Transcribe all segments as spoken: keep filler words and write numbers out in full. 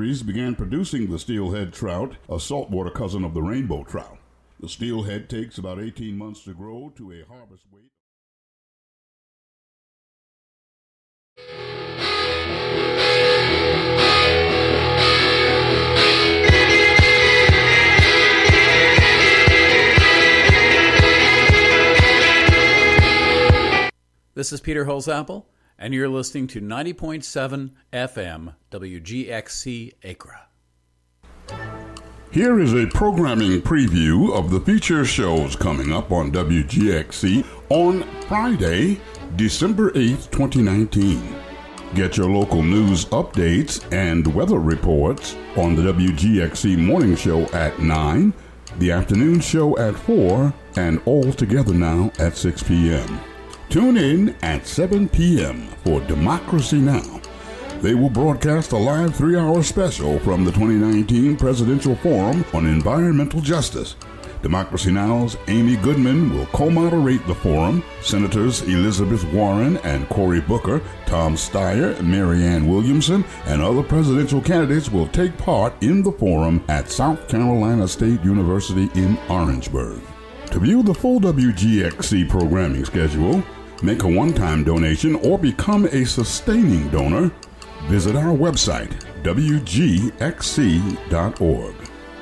fisheries began producing the steelhead trout, a saltwater cousin of the rainbow trout. The steelhead takes about eighteen months to grow to a harvest weight. This is Peter Holzapfel, and you're listening to ninety point seven F M W G X C Acra. Here is a programming preview of the feature shows coming up on W G X C on Friday, December eighth, twenty nineteen. Get your local news updates and weather reports on the W G X C morning show at nine, the afternoon show at four, and all together now at six p.m. Tune in at seven p.m. for Democracy Now! They will broadcast a live three-hour special from the twenty nineteen Presidential Forum on Environmental Justice. Democracy Now!'s Amy Goodman will co-moderate the forum. Senators Elizabeth Warren and Cory Booker, Tom Steyer, Marianne Williamson, and other presidential candidates will take part in the forum at South Carolina State University in Orangeburg. To view the full W G X C programming schedule, make a one-time donation, or become a sustaining donor, visit our website, W G X C dot org.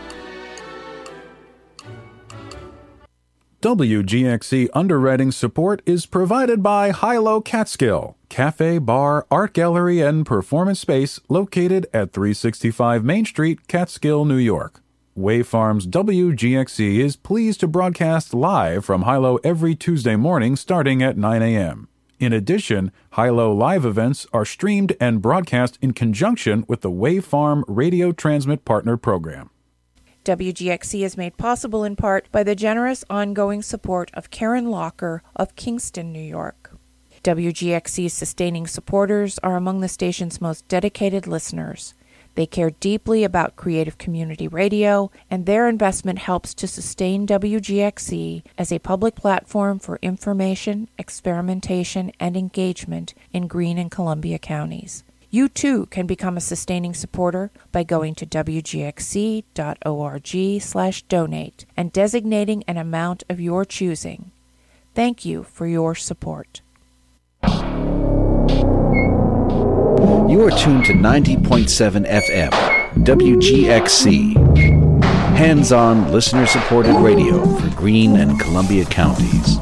W G X C underwriting support is provided by Hilo Catskill, cafe, bar, art gallery, and performance space located at three sixty-five Main Street, Catskill, New York. Wave Farms W G X C is pleased to broadcast live from Hilo every Tuesday morning starting at nine a.m. In addition, Hilo live events are streamed and broadcast in conjunction with the Wave Farm Radio Transmit Partner Program. W G X C is made possible in part by the generous ongoing support of Karen Locker of Kingston, New York. W G X C's sustaining supporters are among the station's most dedicated listeners. They care deeply about creative community radio, and their investment helps to sustain W G X C as a public platform for information, experimentation, and engagement in Greene and Columbia counties. You, too, can become a sustaining supporter by going to W G X C dot org slash donate and designating an amount of your choosing. Thank you for your support. You are tuned to ninety point seven F M, W G X C. Hands-on, listener-supported radio for Greene and Columbia counties.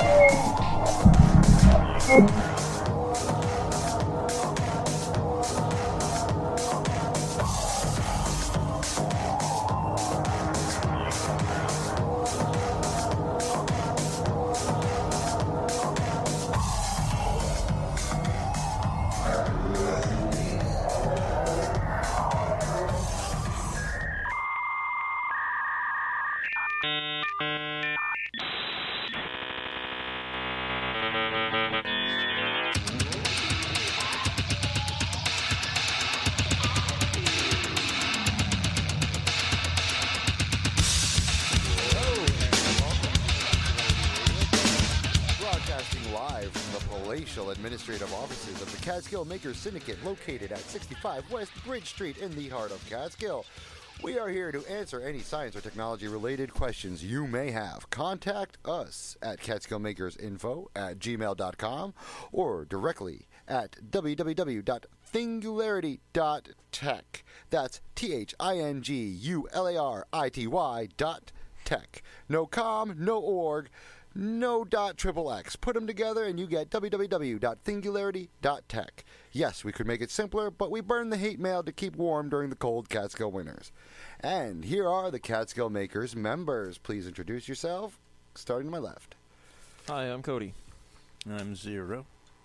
Catskill Makers Syndicate, located at sixty-five West Bridge Street in the heart of Catskill. We are here to answer any science or technology related questions you may have. Contact us at catskillmakersinfo at gmail dot com or directly at w w w dot thingularity dot tech. That's T H I N G U L A R I T Y dot tech. No com, no org. No dot triple X. Put them together and you get w w w dot thingularity dot tech. Yes, we could make it simpler, but we burn the hate mail to keep warm during the cold Catskill winters. And here are the Catskill Makers members. Please introduce yourself, starting to my left. Hi, I'm Cody. I'm Zero.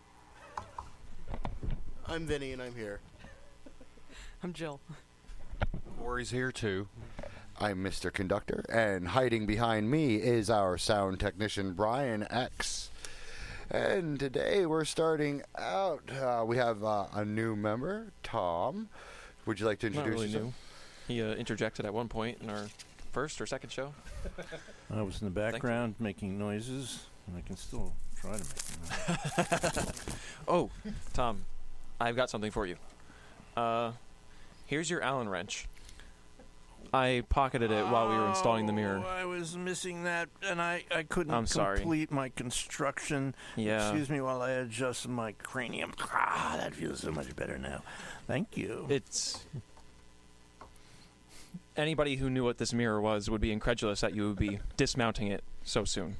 I'm Vinny, and I'm here. I'm Jill. Corey's here, too. I'm Mister Conductor, and hiding behind me is our sound technician, Brian X. And today we're starting out, uh, we have uh, a new member, Tom. Would you like to introduce Not really yourself? New. He uh, interjected at one point in our first or second show. I was in the background making noises, and I can still try to make noises. Oh, Tom, I've got something for you. Uh, Here's your Allen wrench. I pocketed it while we were installing the mirror. Oh, I was missing that, and I, I couldn't I'm sorry. complete my construction. Yeah. Excuse me while I adjust my cranium. Ah, that feels so much better now. Thank you. It's... Anybody who knew what this mirror was would be incredulous that you would be dismounting it so soon.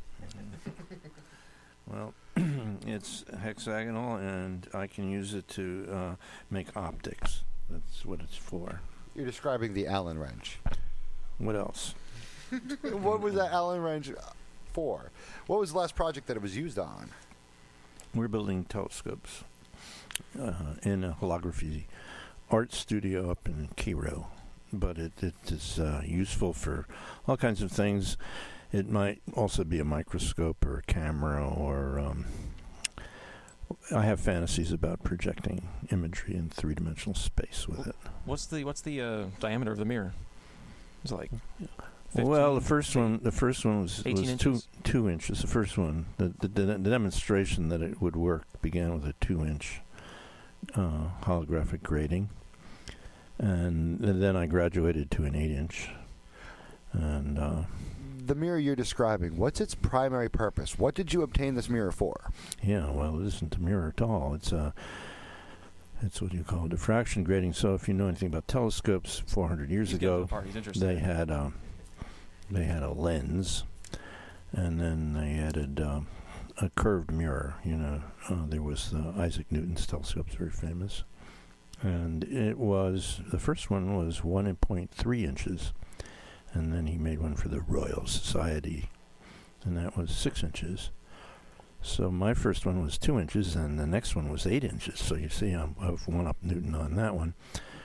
Well, it's hexagonal, and I can use it to uh, make optics. That's what it's for. You're describing the Allen wrench. What else? What was that Allen wrench for? What was the last project that it was used on? We're building telescopes uh, in a holography art studio up in Cairo. But it, it is uh, useful for all kinds of things. It might also be a microscope or a camera, or um, I have fantasies about projecting imagery in three-dimensional space with it. What's the what's the uh, diameter of the mirror? Is it like fifteen, well, the first one the first one was, was two inches? two inches. The first one, the, the the demonstration that it would work began with a two-inch uh, holographic grating. And then I graduated to an eight-inch. And uh, the mirror you're describing, what's its primary purpose? What did you obtain this mirror for? Yeah, well, it isn't a mirror at all. It's a, it's what you call diffraction grating. So if you know anything about telescopes, four hundred years He's ago, the they had a, they had a lens, and then they added um, a curved mirror. You know, uh, there was the Isaac Newton's telescope, very famous. And it was, the first one was one point three inches. And then he made one for the Royal Society, and that was six inches. So my first one was two inches, and the next one was eight inches. So you see, I'm, I've one up Newton on that one.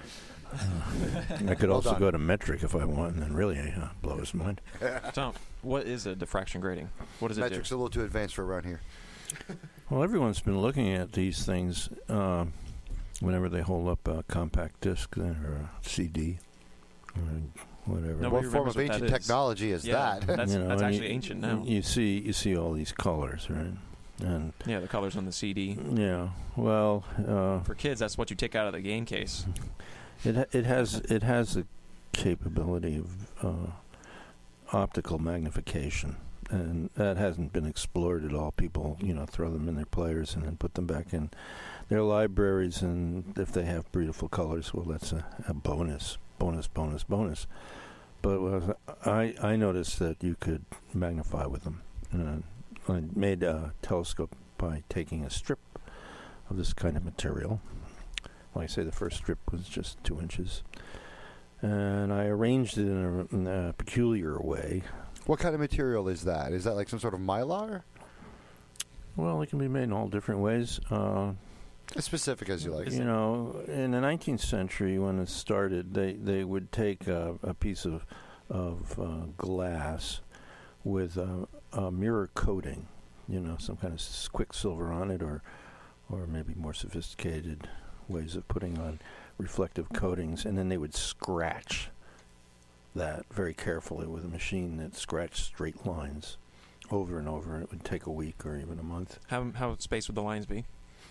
Uh, I could Well also done. go to metric if I want, and then really uh, blow his mind. Tom, what is a diffraction grating? What does it do? Metric's a little too advanced for around here. Well, everyone's been looking at these things uh, whenever they hold up a compact disc or a C D or whatever. What Nobody form remembers of what that ancient is. technology is Yeah, that? that's- You know, that's and actually you- ancient now. You see, you see all these colors, right? And Yeah, the colors on the C D. yeah, well, uh, For kids, that's what you take out of the game case. it ha- it has it has the capability of uh, optical magnification, and that hasn't been explored at all. People, you know, throw them in their players and then put them back in their libraries, and if they have beautiful colors, well, that's a, a bonus, bonus, bonus, bonus. But uh, I I noticed that you could magnify with them. Uh, I made a telescope by taking a strip of this kind of material. Like I say, the first strip was just two inches. And I arranged it in a, in a peculiar way. What kind of material is that? Is that like some sort of mylar? Well, it can be made in all different ways. Uh, As specific as you like. you know, in the nineteenth century, when it started, they, they would take a, a piece of, of uh, glass with a, a mirror coating, you know, some kind of s- quicksilver on it, or or maybe more sophisticated ways of putting on reflective coatings, and then they would scratch that very carefully with a machine that scratched straight lines over and over. It would take a week or even a month. How how spaced would the lines be?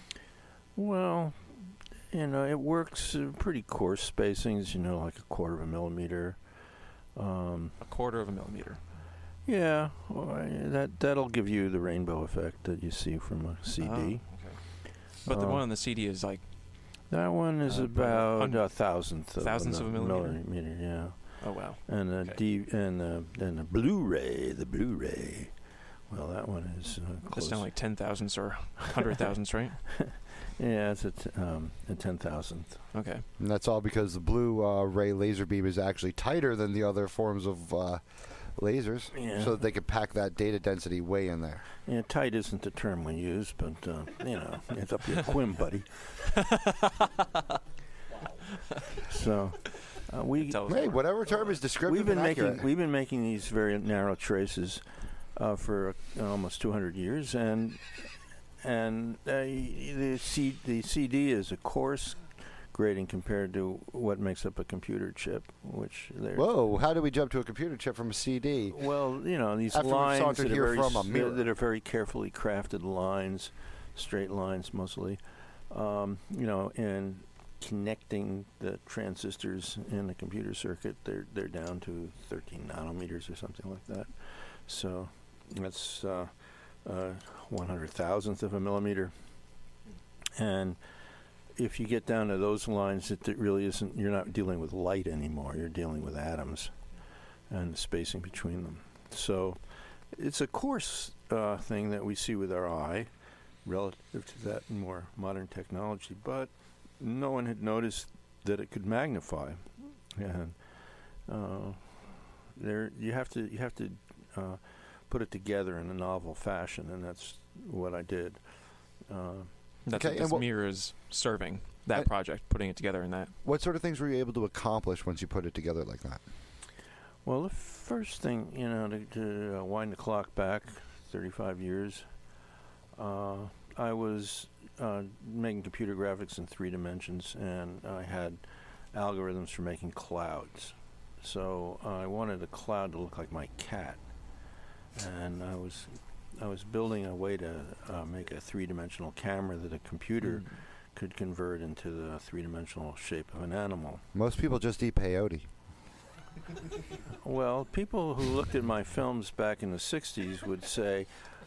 Well, you know, it works uh, pretty coarse spacings, you know, like a quarter of a millimeter. Um, A quarter of a millimeter. yeah, well, I- that, that'll give you the rainbow effect that you see from a C D. Oh, okay. But the Uh, one on the C D is like That one is Uh, about hun- a thousandth of thousandths a of a millimeter? millimeter, yeah. oh wow. And the Okay. D and the and the Blu-ray, the Blu-ray. Well, that one is uh, That's close. down like ten thousandths or hundred thousandths, right? Yeah, it's a, t- um, a ten thousandth. Okay. And that's all because the blue uh, ray laser beam is actually tighter than the other forms of uh, lasers, Yeah. so that they could pack that data density way in there. Yeah, tight isn't the term we use, but uh, you know, it's up your quim, buddy. So uh, we Tell us Hey, more. whatever term is descriptive we've been and accurate. making we've been making these very narrow traces uh, for uh, almost two hundred years, and and uh, the C, the C D is a coarse grading compared to what makes up a computer chip, which they're Whoa, how do we jump to a computer chip from a C D? well, you know, these After we've lines sauntered that are, here very from a s- mirror. that are very carefully crafted lines, straight lines mostly. Um, you know, and connecting the transistors in the computer circuit, they're they're down to thirteen nanometers or something like that. So that's uh, uh, one hundred thousandth of a millimeter. And if you get down to those lines, it, it really isn't. You're not dealing with light anymore. You're dealing with atoms and the spacing between them. So it's a coarse uh, thing that we see with our eye, relative to that more modern technology. But no one had noticed that it could magnify, and uh, there you have to you have to uh, put it together in a novel fashion, and that's what I did. Uh, That's Okay, what and this what- mirror is serving, that Uh, project, putting it together in that. What sort of things were you able to accomplish once you put it together like that? Well, the first thing, you know, to, to uh, wind the clock back thirty-five years, uh, I was uh, making computer graphics in three dimensions, and I had algorithms for making clouds. So I wanted a cloud to look like my cat, and I was I was building a way to uh, make a three-dimensional camera that a computer Mm. could convert into the three-dimensional shape of an animal. Most people just eat peyote. Well, people who looked at my films back in the sixties would say,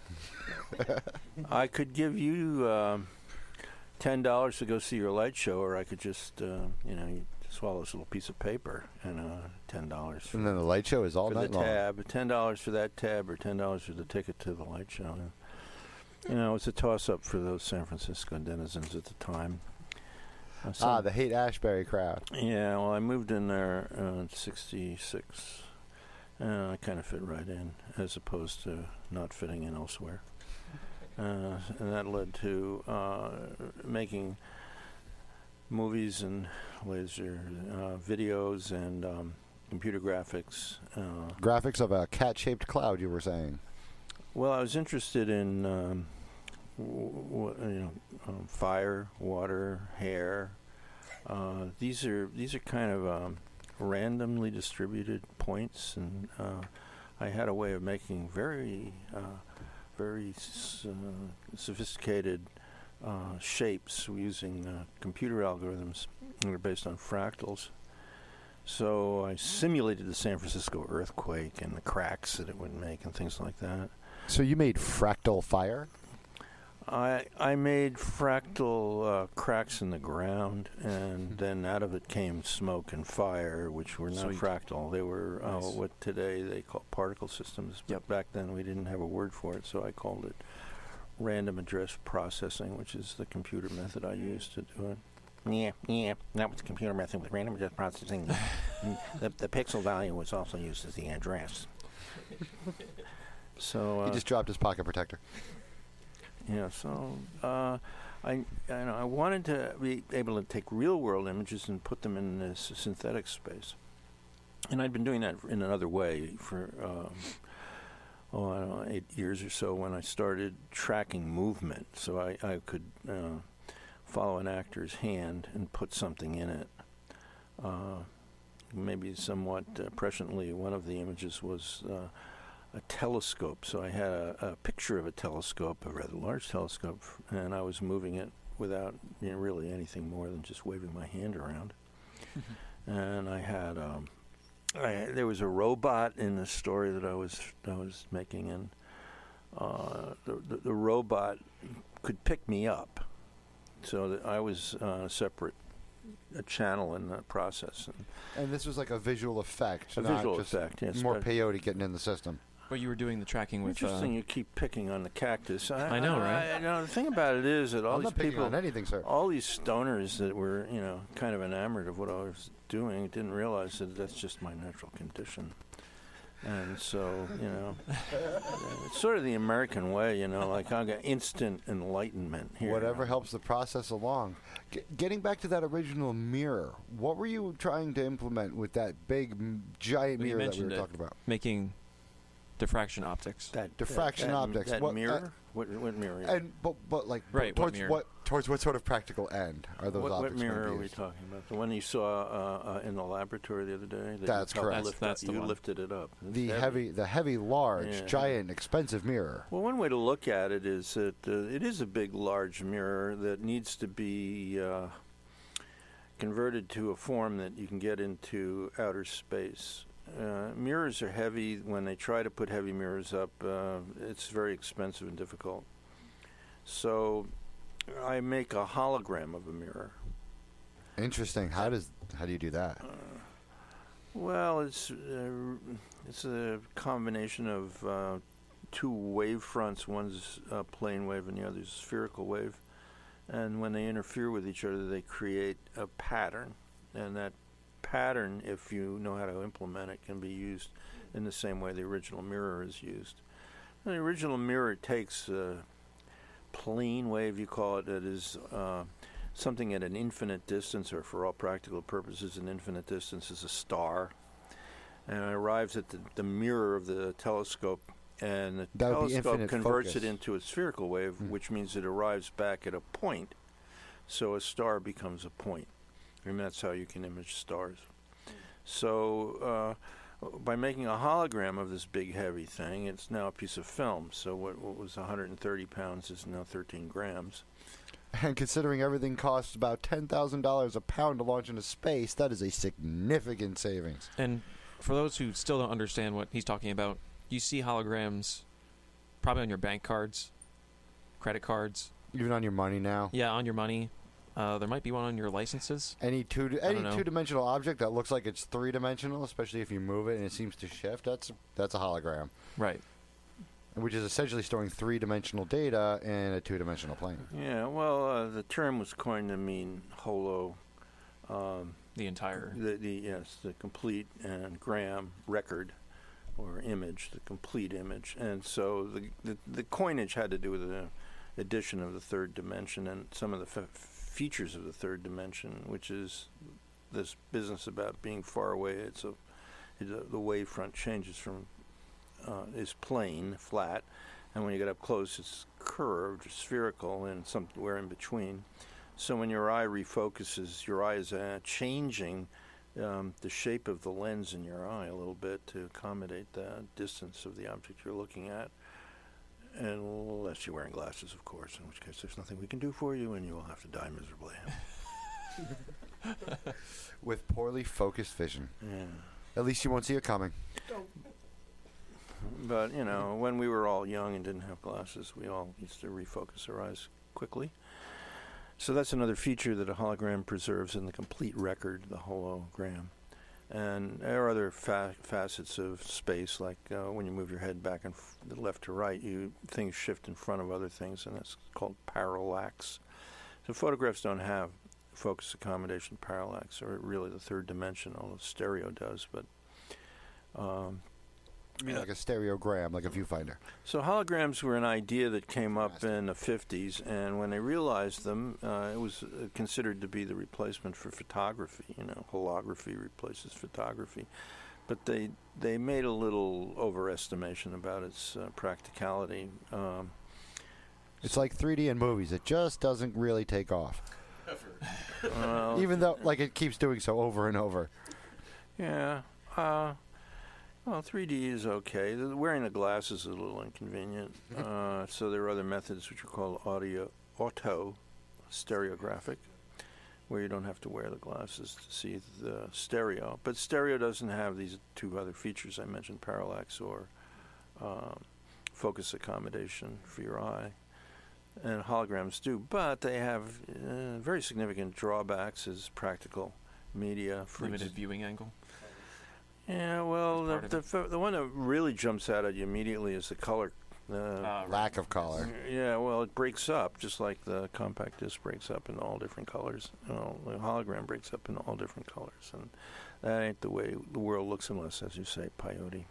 I could give you um, ten dollars to go see your light show, or I could just, uh, you know, you swallow this little piece of paper and uh, ten dollars. And then the light show is all for night the long. tab, ten dollars for that tab, or ten dollars for the ticket to the light show. And, you know, it's a toss-up for those San Francisco denizens at the time. Uh, Ah, some- the Haight-Ashbury crowd. yeah, well, I moved in there uh, in sixty-six, and I kind of fit right in, as opposed to not fitting in elsewhere. Uh, and that led to uh, making movies and laser uh, videos and um, computer graphics. Uh, Graphics of a cat-shaped cloud, you were saying. well, I was interested in um, w- w- you know um, fire, water, hair. Uh, these are these are kind of um, randomly distributed points, and uh, I had a way of making very uh, very s- uh, sophisticated uh, shapes using uh, computer algorithms that are based on fractals. So I simulated the San Francisco earthquake and the cracks that it would make and things like that. So you made fractal fire? I I made fractal uh, cracks in the ground, and then out of it came smoke and fire, which were not Sweet. fractal. They were uh, Nice. what today they call particle systems. But Yep. back then we didn't have a word for it, so I called it random address processing, which is the computer method I used to do it. Yeah, yeah, that was the computer method with random address processing. Mm, the, the pixel value was also used as the address. So uh, He just dropped his pocket protector. yeah, so uh, I, I, know, I wanted to be able to take real-world images and put them in this synthetic space, and I'd been doing that in another way for um, oh, I don't know, eight years or so when I started tracking movement, so I, I could uh, follow an actor's hand and put something in it. Uh, maybe somewhat uh, presciently, one of the images was Uh, a telescope. So I had a, a picture of a telescope, a rather large telescope, and I was moving it without you know, really anything more than just waving my hand around. And I had, um, I, there was a robot in the story that I was I was making, and uh, the, the the robot could pick me up, so that I was uh, separate, a channel in the process. And And this was like a visual effect. A not visual just effect, yes, More but- peyote getting in the system. But you were doing the tracking with. Interesting, Uh, you keep picking on the cactus. I, I know, right? I, you know, the thing about it is that all I'm these not picking people, on anything, sir. all these stoners that were, you know, kind of enamored of what I was doing, didn't realize that that's just my natural condition. And so, you know, it's sort of the American way, you know, like I got instant enlightenment here. Whatever helps the process along. G- getting back to that original mirror, what were you trying to implement with that big, m- giant Well, you mirror that we were mentioned it. talking about? making diffraction optics. That Diffraction that, optics. That What- mirror. uh, what, what mirror? And but but like Right, what towards mirror? what towards what sort of practical end are those what, what optics mirror going to are be we used? talking about? The one you saw uh, uh, in the laboratory the other day? That you That's helped correct. lift That's- that's up? the You one. lifted it up. It's The heavy, the heavy, large, Yeah. giant, expensive mirror. Well, one way to look at it is that uh, it is a big, large mirror that needs to be uh, converted to a form that you can get into outer space. Uh, mirrors are heavy. When they try to put heavy mirrors up, uh, it's very expensive and difficult. So I make a hologram of a mirror. Interesting. How does how do you do that? Uh, well, it's uh, it's a combination of uh, two wave fronts. One's a plane wave and the other's a spherical wave. And when they interfere with each other, they create a pattern. And that pattern, if you know how to implement it, can be used in the same way the original mirror is used. And the original mirror takes a plane wave, you call it, that is uh, something at an infinite distance, or for all practical purposes, an infinite distance is a star. And it arrives at the, the mirror of the telescope, and the That would be telescope infinite converts focus. it into a spherical wave, Mm. which means it arrives back at a point. So a star becomes a point. And that's how you can image stars. So uh, by making a hologram of this big heavy thing, it's now a piece of film. So what, what was one hundred thirty pounds is now thirteen grams. And considering everything costs about ten thousand dollars a pound to launch into space, that is a significant savings. And for those who still don't understand what he's talking about, you see holograms probably on your bank cards, credit cards. Even on your money now? Yeah, on your money. Uh, there might be one on your licenses. Any two I any don't know. two-dimensional object that looks like it's three-dimensional, especially if you move it and it seems to shift, that's that's a hologram. Right. Which is essentially storing three-dimensional data in a two-dimensional plane. Yeah, well, uh, the term was coined to mean holo. Um, the entire. The, the yes, the complete and gram record or image, the complete image. And so the the, the coinage had to do with the addition of the third dimension and some of the f- features of the third dimension, which is this business about being far away. It's a, it's a the wavefront changes from uh, is plane, flat, and when you get up close, it's curved, spherical, and somewhere in between. So when your eye refocuses, your eye is uh, changing um, the shape of the lens in your eye a little bit to accommodate the distance of the object you're looking at. And unless you're wearing glasses, of course, in which case there's nothing we can do for you, and you will have to die miserably. With poorly focused vision. Yeah. At least you won't see it coming. But, you know, when we were all young and didn't have glasses, we all used to refocus our eyes quickly. So that's another feature that a hologram preserves in the complete record, the hologram. And there are other fa- facets of space, like uh, when you move your head back and f- left to right, you things shift in front of other things, and that's called parallax. So photographs don't have focus accommodation parallax, or really the third dimension, although stereo does. But um, You mean like a stereogram, like a viewfinder? So holograms were an idea that came up in the fifties, and when they realized them, uh, it was uh, considered to be the replacement for photography. You know, holography replaces photography. But they they made a little overestimation about its uh, practicality. Um, It's like three D in movies. It just doesn't really take off. well, Even though, like, it keeps doing so over and over. Yeah. Uh, well, three D is okay. The, wearing the glasses is a little inconvenient. uh, so there are other methods which are called audio, auto stereographic, where you don't have to wear the glasses to see the stereo. But stereo doesn't have these two other features I mentioned, parallax or um, focus accommodation for your eye. And holograms do, but they have uh, very significant drawbacks as practical media. For Limited ex- viewing angle. Yeah, well, the part of the, it. f- the one that really jumps out at you immediately is the color. Uh, Lack of color. yeah, well, it breaks up just like the compact disc breaks up in all different colors. You know, the hologram breaks up in all different colors, and that ain't the way the world looks unless, as you say, peyote.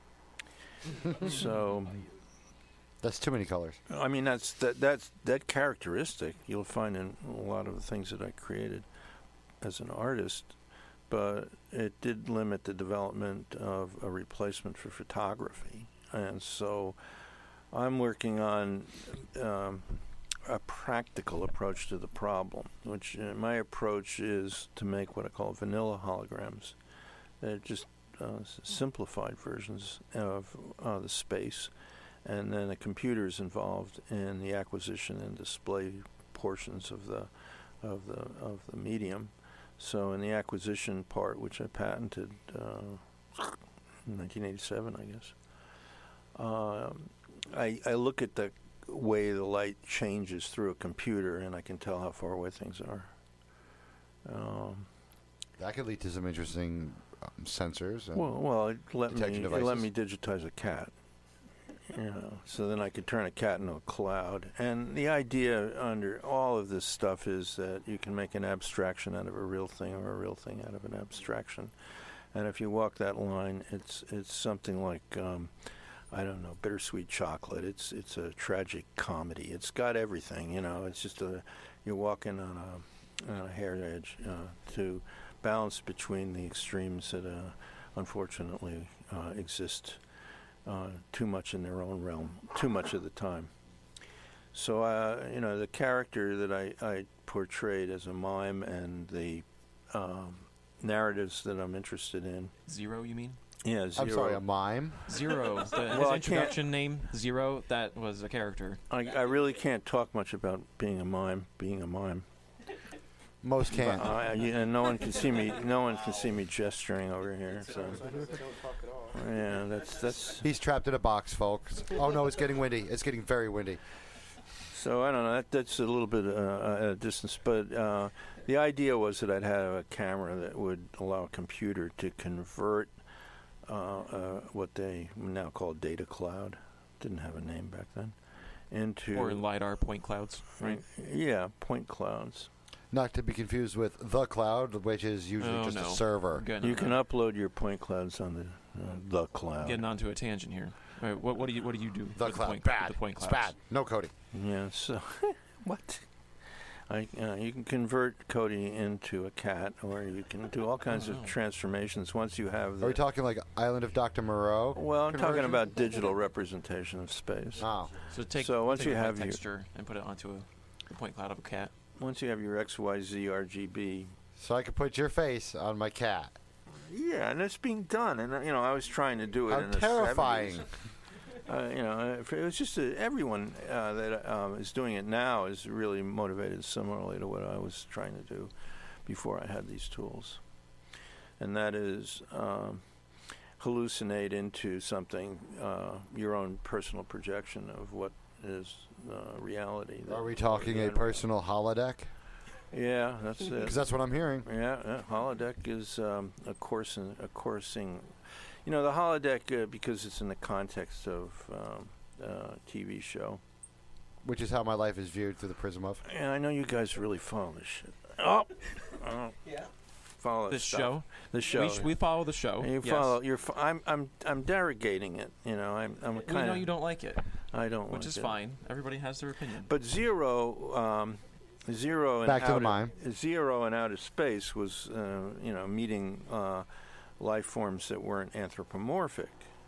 So. That's too many colors. I mean, that's that that's that characteristic you'll find in a lot of the things that I created as an artist, but it did limit the development of a replacement for photography, and so I'm working on um, a practical approach to the problem. Which uh, my approach is to make what I call vanilla holograms. They're just uh, s- simplified versions of uh, the space. And then a computer is involved in the acquisition and display portions of the of the of the medium. So in the acquisition part, which I patented uh, in nineteen eighty-seven, I guess, uh, I, I look at the way the light changes through a computer, and I can tell how far away things are. Um, that could lead to some interesting um, sensors. And well, well, it let me detection it devices. let me digitize a cat. You know, so then I could turn a cat into a cloud. And the idea under all of this stuff is that you can make an abstraction out of a real thing, or a real thing out of an abstraction. And if you walk that line, it's it's something like um, I don't know, Bittersweet Chocolate. It's it's a tragic comedy. It's got everything. You know, it's just a you're walking on a on a hair edge uh, to balance between the extremes that uh, unfortunately uh, exist. Uh, too much in their own realm, too much of the time. So, uh, you know, the character that I, I portrayed as a mime and the um, narratives that I'm interested in. Zero, you mean? Yeah, Zero. I'm sorry, a mime? Zero. The, well, his I introduction name, Zero, that was a character. I, I really can't talk much about being a mime, being a mime. Most can't. But, uh, you, and no one can see me. No one can see me gesturing over here. So, yeah, that's that's. He's trapped in a box, folks. Oh no, it's getting windy. It's getting very windy. So I don't know. That, that's a little bit uh, at a distance, but uh, the idea was that I'd have a camera that would allow a computer to convert uh, uh, what they now call data cloud. Didn't have a name back then. Into or in LiDAR point clouds, right? Yeah, point clouds. Not to be confused with the cloud, which is usually oh, just no. a server. You can upload your point clouds on the uh, the cloud. Getting onto a tangent here. All right, what, what do you what do you do? The with cloud. The point, bad. with the point It's clouds? bad. No coding. Yeah. So what? I, uh, you can convert Cody into a cat, or you can do all kinds oh, of no. transformations once you have. The Are we talking like Island of Doctor Moreau? Well, I'm conversion? talking about digital representation of space. Oh. So take so once take you a have white your texture and put it onto a, a point cloud of a cat. Once you have your X Y Z R G B. So I could put your face on my cat. Yeah, and it's being done, and uh, you know I was trying to do it. How in the terrifying! seventies. Uh, you know, it was just a, everyone uh, that um, is doing it now is really motivated similarly to what I was trying to do before I had these tools, and that is um, hallucinate into something, uh, your own personal projection of what is uh, reality. Are we talking a personal holodeck? Yeah, that's it. Because that's what I'm hearing. Yeah, yeah. Holodeck is um, a coursing, a coursing. You know, the holodeck uh, because it's in the context of um, uh, T V show, which is how my life is viewed through the prism of. And I know you guys really follow this shit. Oh, oh. Yeah. Follow This stuff. show. The show. We, sh- we follow the show. And you yes. follow. You're. Fo- I'm. I'm. I'm derogating it. You know. I'm. I'm We kind know of. you don't like it. I don't. Which like is it. fine. Everybody has their opinion. But zero. Um, Zero and Back to the outer, mime. Zero and outer space was, uh, you know, meeting uh, life forms that weren't anthropomorphic.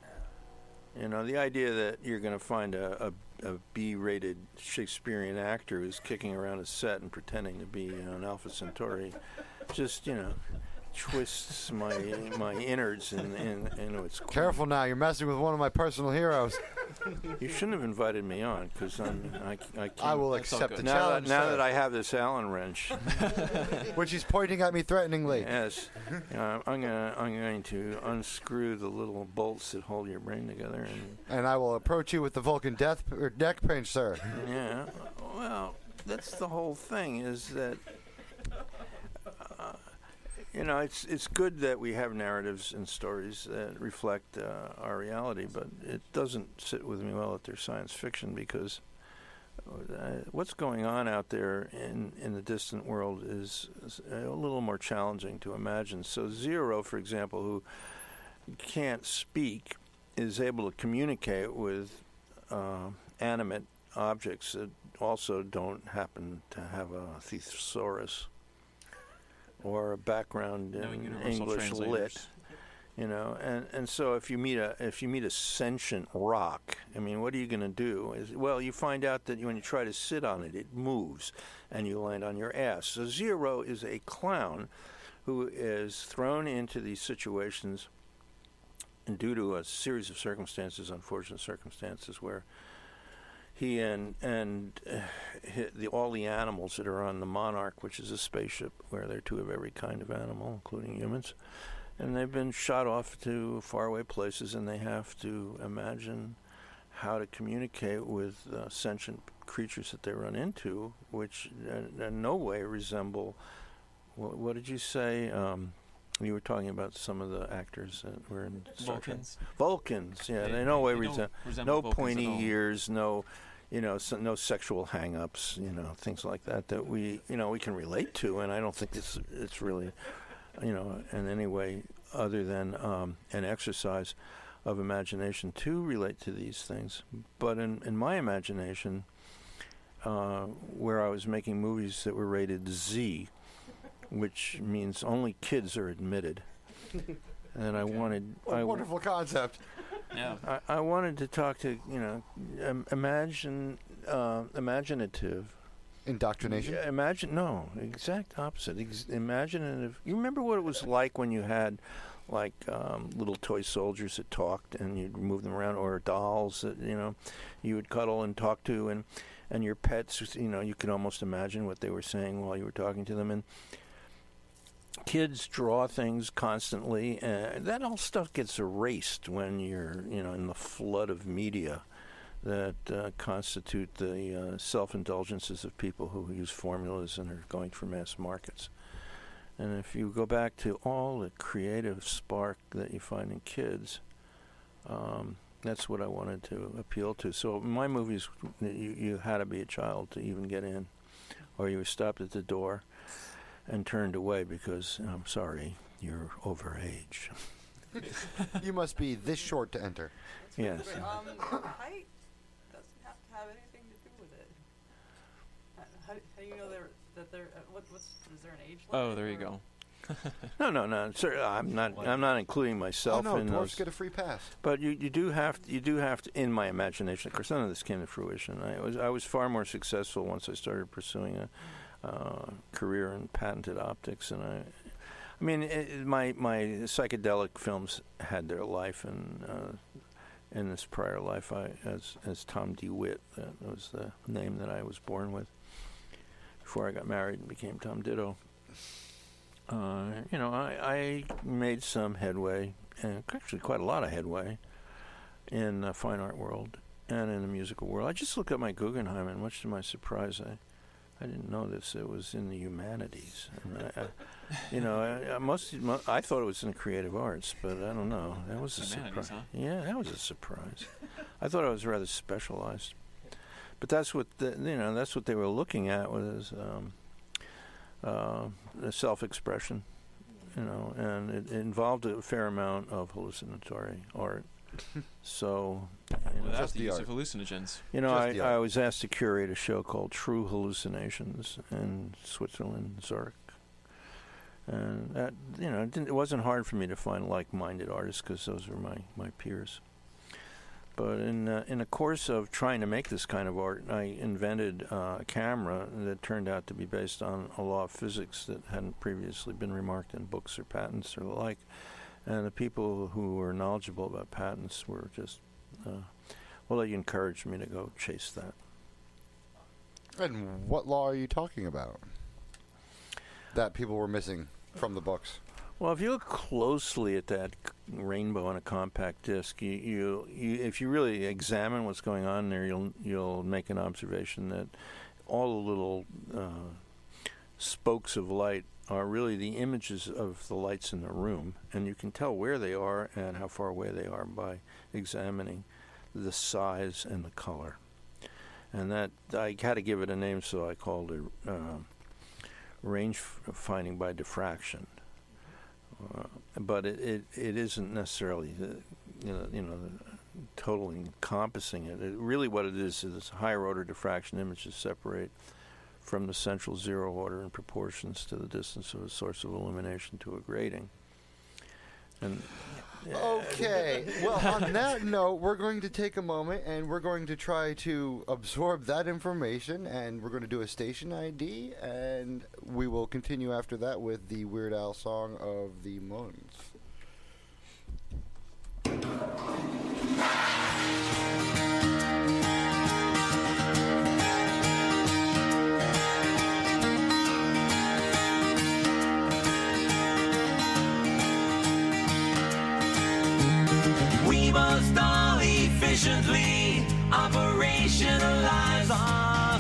You know, the idea that you're going to find a, a, a B-rated Shakespearean actor who's kicking around a set and pretending to be, you know, an Alpha Centauri, just, you know, twists my my innards in, in, into its core. Careful now, you're messing with one of my personal heroes. You shouldn't have invited me on, because I'm I, I, can't. I will accept the now challenge. That, now sir. that I have this Allen wrench, which he's pointing at me threateningly. Yes, uh, I'm gonna I'm going to unscrew the little bolts that hold your brain together, and and I will approach you with the Vulcan death or deck pinch, sir. Yeah, well, that's the whole thing. Is that. Uh, You know, it's it's good that we have narratives and stories that reflect uh, our reality, but it doesn't sit with me well that they're science fiction, because uh, what's going on out there in, in the distant world is, is a little more challenging to imagine. So Zero, for example, who can't speak, is able to communicate with uh, animate objects that also don't happen to have a thesaurus or a background No in universal English lit, translators. you know, and, and so if you meet a if you meet a sentient rock, I mean, what are you going to do? Is, well, you find out that when you try to sit on it, it moves, and you land on your ass. So Zero is a clown who is thrown into these situations, and due to a series of circumstances, unfortunate circumstances, where he and and uh, he, the, all the animals that are on the Monarch, which is a spaceship where there are two of every kind of animal, including humans, and they've been shot off to faraway places, and they have to imagine how to communicate with uh, sentient creatures that they run into, which uh, in no way resemble. What, what did you say? Um, You were talking about some of the actors that were in Star Trek. Vulcans. Vulcans, yeah. They- They no way they don't resem- resemble no Vulcans pointy at all. ears, no, you know, so, no sexual hang-ups, you know, things like that that we, you know, we can relate to, and I don't think it's it's really, you know, in any way other than um, an exercise of imagination to relate to these things. But in in my imagination, uh, where I was making movies that were rated Z, which means only kids are admitted. And I wanted... What a I, wonderful concept. Yeah. I, I wanted to talk to, you know, um, imagine, uh, imaginative... Indoctrination? Yeah, imagine, no, exact opposite. Ex- imaginative. You remember what it was like when you had, like, um, little toy soldiers that talked and you'd move them around, or dolls that, you know, you would cuddle and talk to, and, and your pets, you know, you could almost imagine what they were saying while you were talking to them. And kids draw things constantly, and that all stuff gets erased when you're, you know, in the flood of media that uh, constitute the uh, self-indulgences of people who use formulas and are going for mass markets. And if you go back to all the creative spark that you find in kids, um, that's what I wanted to appeal to. So in my movies, you, you had to be a child to even get in, or you were stopped at the door and turned away because, I'm sorry, you're over age. You must be this short to enter. Yes. Um, height doesn't have to have anything to do with it. How, how, do, how do you know there that there? Uh, what, what's is there an age limit? Oh, there you or- go. No, no, no. Sir, I'm not. I'm not including Oh myself no, in dwarfs those. get a free pass. But you, you do have to, you do have to. In my imagination, of course, none of this came to fruition. I was I was far more successful once I started pursuing a uh, career in patented optics, and I. I mean, it, it- my my psychedelic films had their life, and uh, in this prior life, I as as Tom DeWitt, that was the name that I was born with. Before I got married and became Tom Ditto. Uh, you know, I, I made some headway, and actually quite a lot of headway, in the fine art world and in the musical world. I just looked at my Guggenheim, and much to my surprise, I, I didn't know this. It was in the humanities. And I, I, you know, I, I most mo- I thought it was in the creative arts, but I don't know. That was a Humanities, surprise. huh? Yeah, that was a surprise. I thought I was rather specialized, but that's what the, you know. That's what they were looking at was. Um, Uh, self-expression, you know, and it, it involved a fair amount of hallucinatory art. So, you know, Without just the the use art. of hallucinogens. you know just I, the I art. was asked to curate a show called True Hallucinations in Switzerland, Zurich. And that, you know, it, didn't, it wasn't hard for me to find like-minded artists because those were my, my peers. But in uh, in the course of trying to make this kind of art, I invented uh, a camera that turned out to be based on a law of physics that hadn't previously been remarked in books or patents or the like. And the people who were knowledgeable about patents were just, uh, well, they encouraged me to go chase that. And what law are you talking about that people were missing from the books? Well, if you look closely at that c- rainbow on a compact disc, you, you, you, if you really examine what's going on there, you'll you'll make an observation that all the little uh, spokes of light are really the images of the lights in the room, and you can tell where they are and how far away they are by examining the size and the color. And that I had to give it a name, so I called it uh, range f- finding by diffraction. Uh, but it, it, it isn't necessarily the, you know you know the totally encompassing it. it. Really, what it is is higher order diffraction images separate from the central zero order in proportions to the distance of a source of illumination to a grating. And Okay. Well, on that note, we're going to take a moment and we're going to try to absorb that information, and we're going to do a station I D, and we will continue after that with the Weird Al song of the month. must all efficiently operationalize our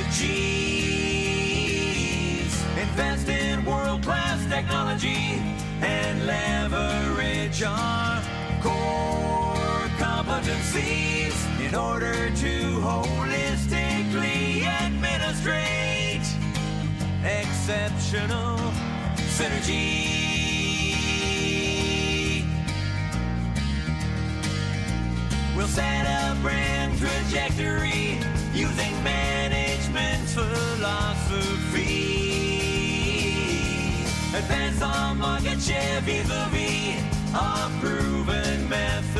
strategies. Invest in world-class technology and leverage our core competencies in order to holistically administrate exceptional synergy. We'll set a brand trajectory using management's philosophy. Advance our market share vis-a-vis our proven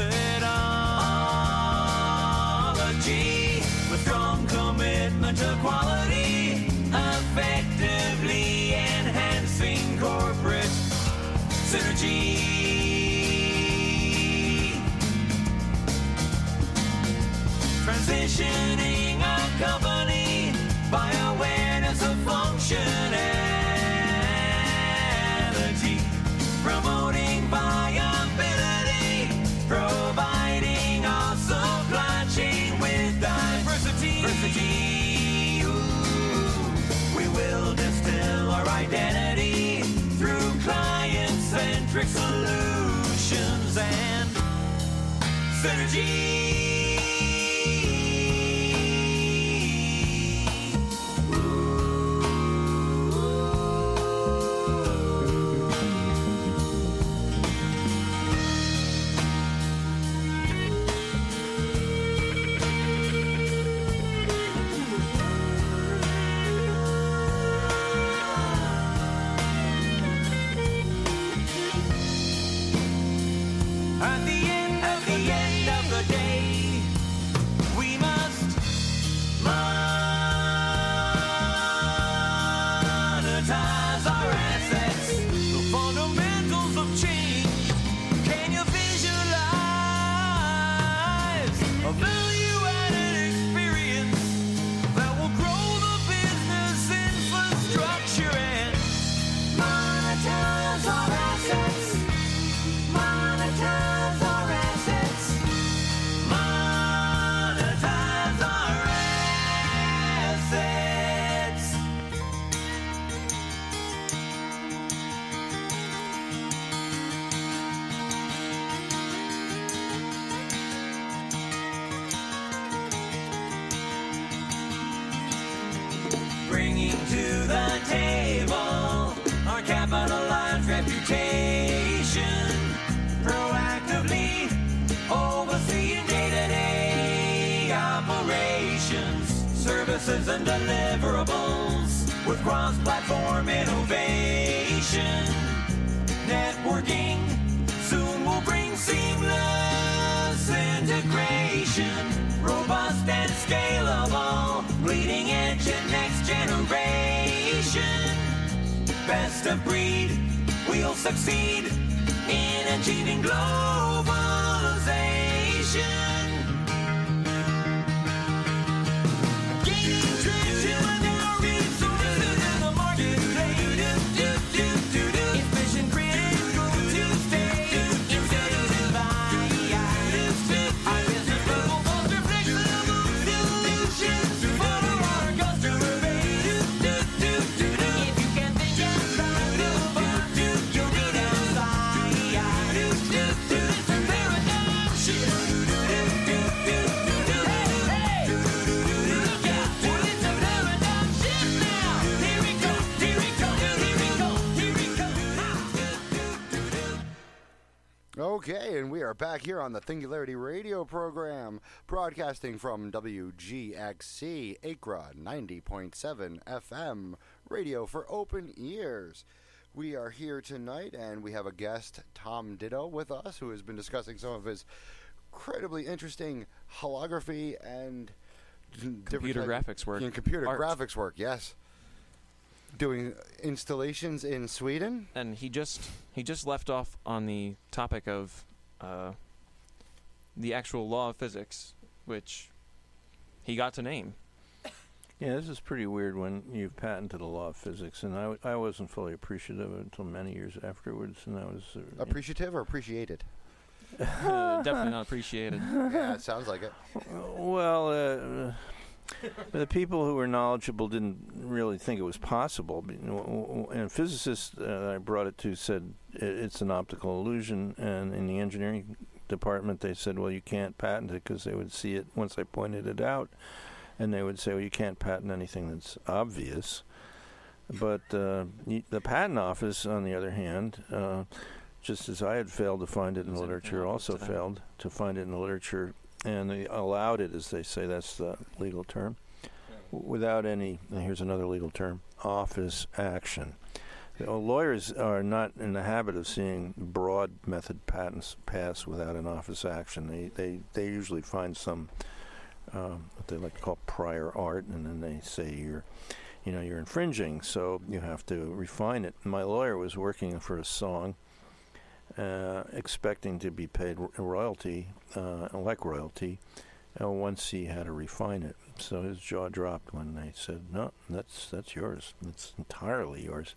methodology. With strong commitment to quality, effectively enhancing corporate synergy. Transitioning our company by awareness of functionality, promoting viability, providing our supply chain with diversity. diversity. Ooh, we will distill our identity through client-centric solutions and synergy. At the end, at the end of the day, we must monetize our assets. The fundamentals of change. Can you visualize a value-added experience that will grow the business infrastructure and monetize our assets? Monetize our assets. Monetize our assets. Bringing to the table our capitalized reputation. Proactively overseeing day-to-day operations, services and deliverables with cross-platform innovation. Networking soon will bring seamless integration, robust and scalable, leading edge and next generation. Best of breed, we'll succeed in achieving globalization. Gaining traction with our resources in the marketplace. It's mission critical to stay instead of divide. Our business will foster flexible solutions for our customer base. If you can think outside the box, you'll be outside. Paradigm shift. Look out, well, it's a paradigm shift now. Here we go, here we go, here we go, here we go. Okay, and we are back here on the Singularity Radio program, broadcasting from W G X C, Acra ninety point seven F M, radio for open ears. We are here tonight, and we have a guest, Tom Ditto, with us, who has been discussing some of his incredibly interesting holography and Computer graphics work. And computer Art. graphics work, yes. Doing installations in Sweden. And he just he just left off on the topic of uh, the actual law of physics, which he got to name. Yeah, this is pretty weird when you've patented a law of physics, and I, w- I wasn't fully appreciative of it until many years afterwards, and I was... Uh, Appreciative or appreciated? Definitely not appreciated. Yeah, it sounds like it. Well, uh, the people who were knowledgeable didn't really think it was possible. And physicists uh, I brought it to said it's an optical illusion, and in the engineering department they said, well, you can't patent it, because they would see it once I pointed it out, and they would say, well, you can't patent anything that's obvious. But uh, the patent office, on the other hand, uh, just as I had failed to find it in the literature, also failed to find it in the literature, and they allowed it, as they say, that's the legal term, without any, here's another legal term, office action. You know, lawyers are not in the habit of seeing broad method patents pass without an office action. They they, they usually find some, um, what they like to call prior art, and then they say you're, you know, you're infringing, so you have to refine it. My lawyer was working for a song, Uh, expecting to be paid royalty, uh, like royalty, uh, once he had to refine it. So his jaw dropped when they said, "No, that's that's yours. That's entirely yours."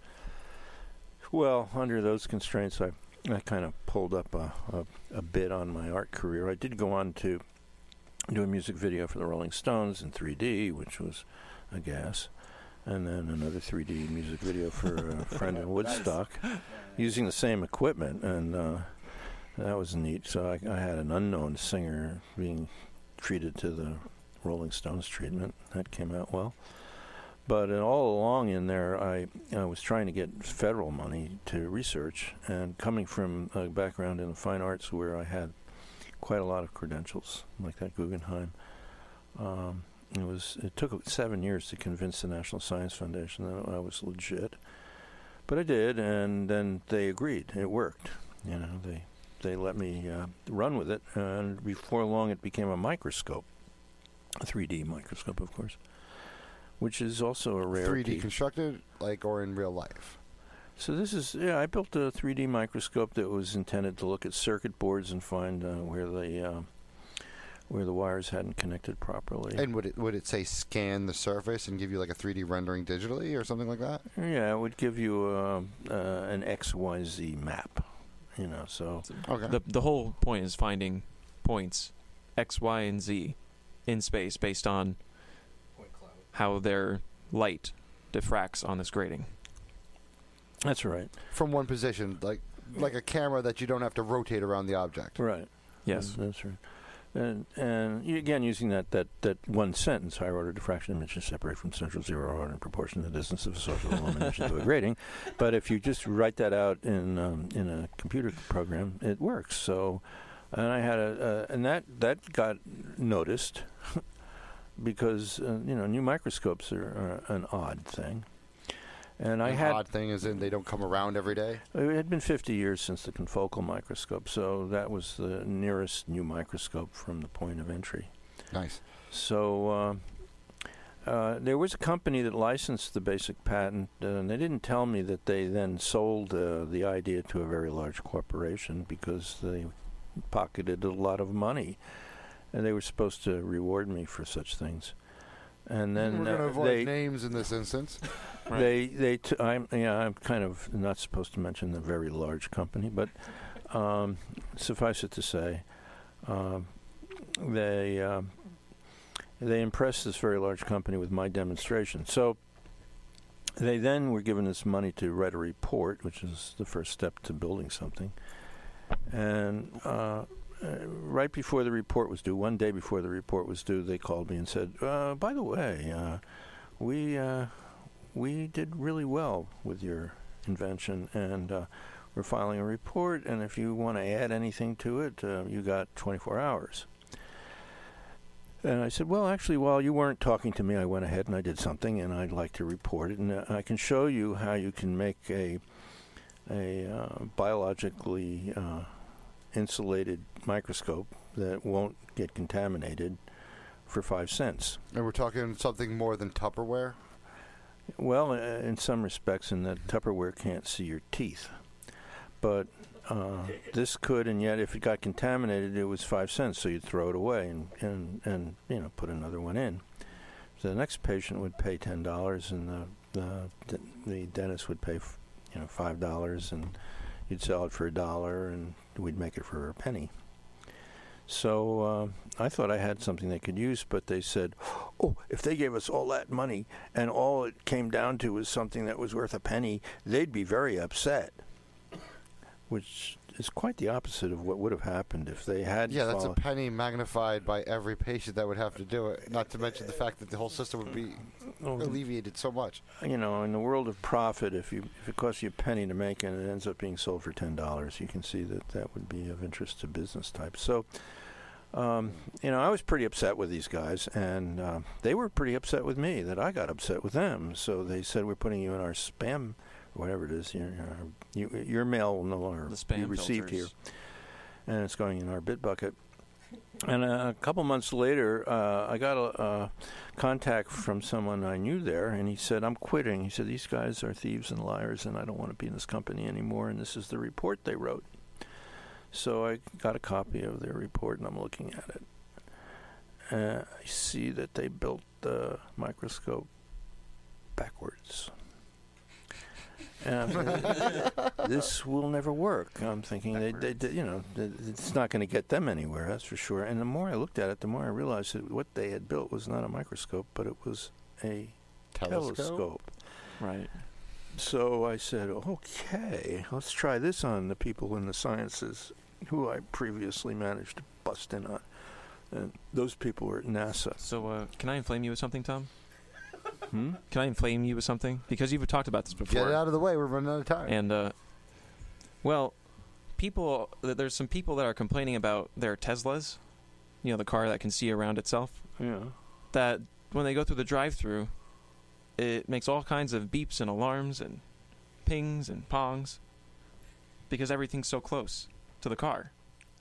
Well, under those constraints, I I kind of pulled up a, a a bit on my art career. I did go on to do a music video for the Rolling Stones in three D, which was a gas. And then another three D music video for a friend in Woodstock, using the same equipment, and uh, that was neat. So I, I had an unknown singer being treated to the Rolling Stones treatment. That came out well. But uh, all along in there, I, I was trying to get federal money to research, and coming from a background in the fine arts where I had quite a lot of credentials, like that Guggenheim, um, It was. It took seven years to convince the National Science Foundation that I was legit, but I did, and then they agreed. It worked. You know, they they let me uh, run with it, and before long, it became a microscope, a three D microscope, of course, which is also a rarity. three D constructed, like, or in real life? So this is, yeah, I built a three D microscope that was intended to look at circuit boards and find uh, where the uh, where the wires hadn't connected properly. And would it would it say scan the surface and give you like a three D rendering digitally or something like that? Yeah, it would give you uh, uh, an X Y Z map. You know, so okay. The the whole point is finding points X, Y, and Z in space based on how their light diffracts on this grating. That's right. From one position, like like a camera that you don't have to rotate around the object. Right. Yes. That's right. And, and you, again, using that, that, that one sentence, higher order diffraction images separate from central zero order in proportion to the distance of a social illumination to a grating. But if you just write that out in um, in a computer program, it works. So, and I had a, uh, and that that got noticed because uh, you know, new microscopes are, are an odd thing. And I An had odd thing is in they don't come around every day. It had been fifty years since the confocal microscope, so that was the nearest new microscope from the point of entry. Nice. So uh, uh, there was a company that licensed the basic patent, uh, and they didn't tell me that they then sold uh, the idea to a very large corporation because they pocketed a lot of money, and they were supposed to reward me for such things. And then we're going to uh, avoid they, names in this instance. Right. They, they, t- I'm, yeah, I'm kind of not supposed to mention the very large company, but um, suffice it to say, um, they, uh, they impressed this very large company with my demonstration. So they then were given this money to write a report, which is the first step to building something, and. Uh, Uh, right before the report was due, one day before the report was due, they called me and said, uh, by the way, uh, we uh, we did really well with your invention, and uh, we're filing a report, and if you want to add anything to it, uh, you got twenty-four hours. And I said, well, actually, while you weren't talking to me, I went ahead and I did something, and I'd like to report it, and uh, I can show you how you can make a, a uh, biologically... Uh, insulated microscope that won't get contaminated for five cents. And we're talking something more than Tupperware? Well, uh, in some respects, in that Tupperware can't see your teeth. But uh, this could, and yet if it got contaminated, it was five cents, so you'd throw it away and, and, and you know, put another one in. So the next patient would pay ten dollars, and the, the, the dentist would pay, you know, five dollars, and He'd sell it for a dollar, and we'd make it for a penny. So uh, I thought I had something they could use, but they said, oh, if they gave us all that money and all it came down to was something that was worth a penny, they'd be very upset, which is quite the opposite of what would have happened if they had Yeah, that's a followed- penny magnified by every patient that would have to do it, not to mention the fact that the whole system would be alleviated so much. You know, in the world of profit, if you if it costs you a penny to make and it ends up being sold for ten dollars, you can see that that would be of interest to business types. So, um, you know, I was pretty upset with these guys, and uh, they were pretty upset with me that I got upset with them. So they said, we're putting you in our spam, or whatever it is. Your, uh, you, your mail will no longer The spam be received filters. here, and it's going in our bid bucket. And uh, a couple months later, uh, I got a, a contact from someone I knew there, and he said, I'm quitting. He said, these guys are thieves and liars, and I don't want to be in this company anymore, and this is the report they wrote. So I got a copy of their report, and I'm looking at it. Uh, I see that they built the microscope backwards. And I'm thinking, this will never work. I'm thinking, they, they, they, you know, th- it's not going to get them anywhere, that's for sure. And the more I looked at it, the more I realized that what they had built was not a microscope, but it was a Telescope? telescope. Right. So I said, okay, let's try this on the people in the sciences who I previously managed to bust in on. And those people were at NASA. So, uh, can I inflame you with something, Tom? Hmm? Can I inflame you with something? Because you've talked about this before. Get it out of the way. We're running out of time. And, uh, well, people, th- there's some people that are complaining about their Teslas, you know, the car that can see around itself. Yeah. That when they go through the drive-through, it makes all kinds of beeps and alarms and pings and pongs because everything's so close to the car.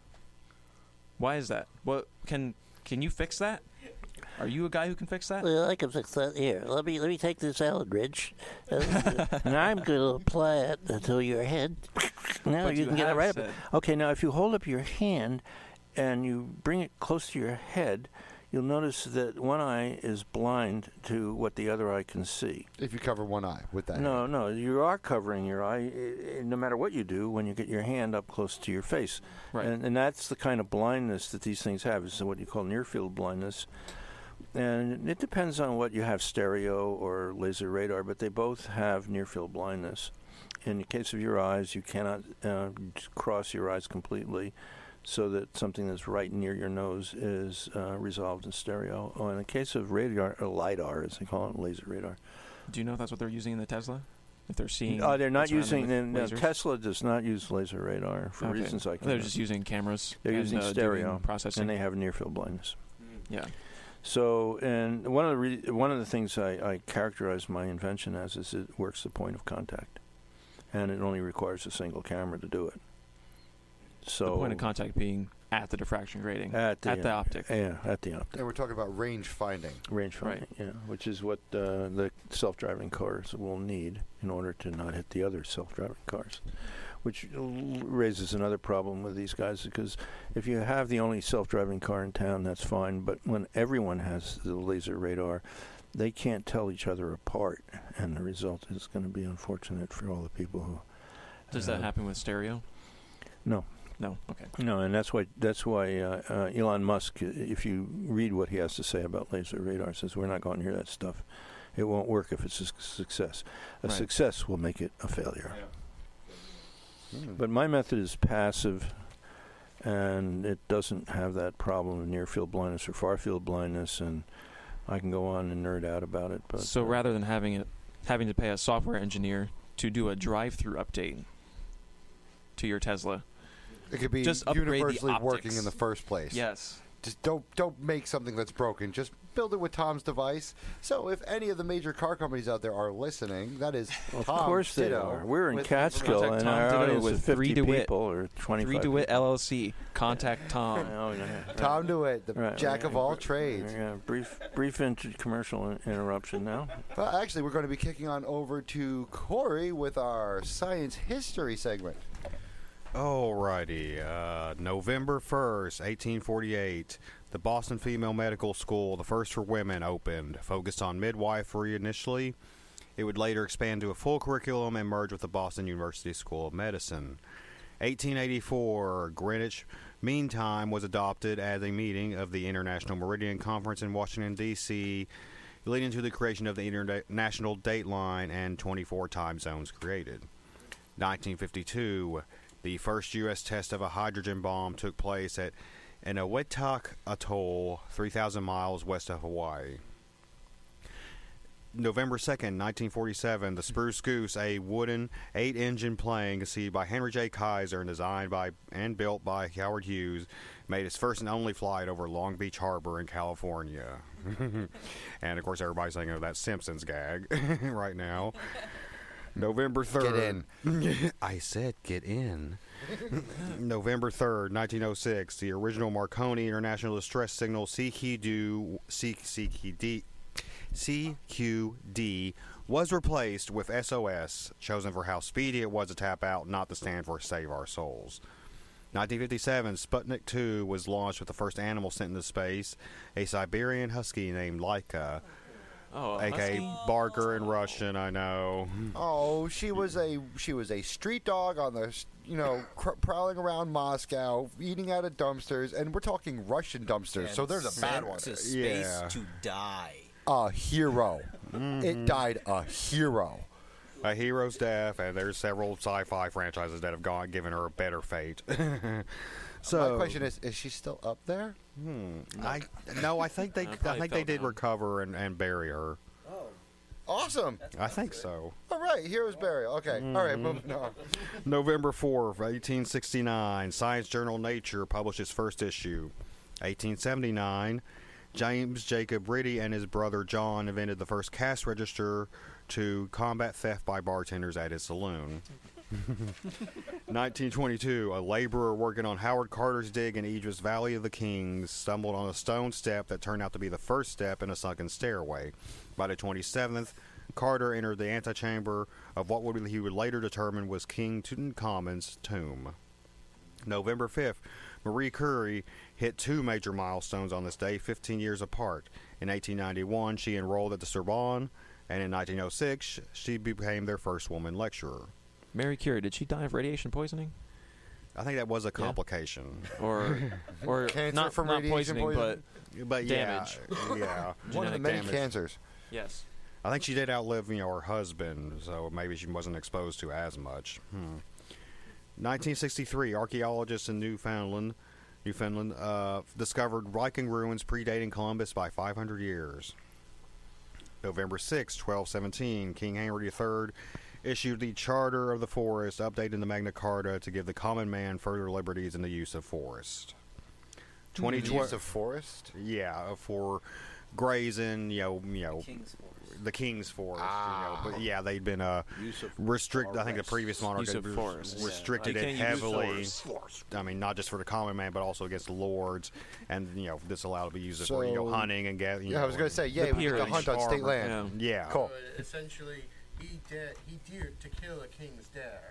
Why is that? What can can you fix that? Are you a guy who can fix that? Well, I can fix that. Here, let me let me take this Allen wrench, uh, and I'm going to apply it to your head. Now But you you can get it have right said- up. Okay, now if you hold up your hand and you bring it close to your head, you'll notice that one eye is blind to what the other eye can see. If you cover one eye with that. No, no, you are covering your eye, eh, eh, no matter what you do when you get your hand up close to your face. Right. And, and that's the kind of blindness that these things have. It's what you call near-field blindness. And it depends on what you have, stereo or laser radar, but they both have near-field blindness. In the case of your eyes, you cannot uh, cross your eyes completely so that something that's right near your nose is uh, resolved in stereo. Oh, in the case of radar, or LiDAR, as they call it, laser radar. Do you know if that's what they're using in the Tesla? If they're seeing... Uh, they're not what's around them using... with No, lasers? Tesla does not use laser radar for Okay. reasons I can. They're just using cameras. They're and, using uh, doing stereo processing. and they have near-field blindness. Yeah. So, and one of the re- one of the things I, I characterize my invention as is it works the point of contact, and it only requires a single camera to do it. So The point of contact being at the diffraction grating, at the, at the optic. Yeah, at the optic. And we're talking about range finding. Range finding, yeah, which is what uh, the self-driving cars will need in order to not hit the other self-driving cars, which l- raises another problem with these guys, because if you have the only self-driving car in town, that's fine, but when everyone has the laser radar, they can't tell each other apart, and the result is going to be unfortunate for all the people who... Does uh, that happen with stereo? No. No, okay. No, and that's why that's why uh, uh, Elon Musk, if you read what he has to say about laser radar, says we're not going near that stuff. It won't work if it's a s- success. A Right. success will make it a failure. But my method is passive, and it doesn't have that problem of near-field blindness or far-field blindness, and I can go on and nerd out about it. But So uh, rather than having it, having to pay a software engineer to do a drive-through update to your Tesla, It could be just upgrade the universally optics. working in the first place. Yes. Just don't don't make something that's broken. Just build it with Tom's device. So if any of the major car companies out there are listening, that is Of Tom course they Ditto are. We're in with Catskill, information. and Tom our Ditto audience with is fifty Three DeWitt. people or twenty-five. Three DeWitt L L C. Contact Tom. Oh, yeah. Tom DeWitt, the Right, jack right. of all trades. Yeah, brief, brief inter- commercial in- interruption now. Well, actually, we're going to be kicking on over to Corey with our science history segment. Alrighty, uh, November first, eighteen forty-eight, the Boston Female Medical School, the first for women, opened, focused on midwifery initially, It would later expand to a full curriculum and merge with the Boston University School of Medicine. eighteen eighty-four, Greenwich Mean Time was adopted as a meeting of the International Meridian Conference in Washington, D C, leading to the creation of the International Dateline and twenty-four time zones created. nineteen fifty-two, the first U S test of a hydrogen bomb took place at Eniwetok Atoll, three thousand miles west of Hawaii. November second, nineteen forty-seven, the Spruce Goose, a wooden eight-engine plane conceived by Henry J. Kaiser and designed by and built by Howard Hughes, made its first and only flight over Long Beach Harbor in California. And, of course, everybody's thinking of that Simpsons gag right now. November third. Get in. I said get in. November third, nineteen oh six, the original Marconi International Distress Signal C Q D, C Q D, C Q D was replaced with S O S, chosen for how speedy it was to tap out, not to stand for Save Our Souls. nineteen fifty-seven, Sputnik two was launched with the first animal sent into space, a Siberian husky named Laika. Oh, A K A Barker in Russian, I know. Oh, she was a she was a street dog on the, you know, cr- prowling around Moscow, eating out of dumpsters, and we're talking Russian dumpsters, And so there's a bad sent one. to space Yeah. to die. A hero. It died a hero. A hero's death, and there's several sci-fi franchises that have gone given her a better fate. So my question is: is she still up there? Hmm. I no, I think they Uh, I probably think they fell did down. recover and, and bury her. Oh, awesome! I think so. All right, hero's burial. Okay, all right, moving on. November fourth, eighteen sixty-nine, Science Journal Nature published its first issue. eighteen seventy-nine, James Jacob Ritty and his brother John invented the first cash register to combat theft by bartenders at his saloon. nineteen twenty-two, a laborer working on Howard Carter's dig in Idris Valley of the Kings stumbled on a stone step that turned out to be the first step in a sunken stairway. By the twenty-seventh, Carter entered the antechamber of what would he would later determine was King Tutankhamun's tomb. November fifth, Marie Curie hit two major milestones on this day, fifteen years apart. In eighteen ninety-one, she enrolled at the Sorbonne, and in nineteen oh six, she became their first woman lecturer. Mary Curie, did she die of radiation poisoning? I think that was a complication. Or, or Cancer not, from not radiation poisoning, poisoning? But, but yeah, damage. yeah. One of the Genetic many damage. cancers. Yes. I think she did outlive, you know, her husband, so maybe she wasn't exposed to as much. Hmm. nineteen sixty-three, archaeologists in Newfoundland, Newfoundland uh, discovered Viking ruins predating Columbus by five hundred years. November sixth, twelve seventeen, King Henry the Third issued the Charter of the Forest, updating the Magna Carta to give the common man further liberties in the use of forest. twenty twelve, Use of forest? yeah, for grazing, you know, you know, King's Forest. the King's Forest, Ah. you know, but yeah, they'd been uh, Use of restrict. I think the previous monarch Use had of forest. res- restricted Yeah. it You can't use heavily. forest. I mean, not just for the common man, but also against the lords, and you know, this allowed to be used for you know So- hunting and get. You Yeah, I know, was going to say, yeah, The we get to peerage. hunt on state armor. land. Yeah. Cool. So, essentially, he did he dared to kill a king's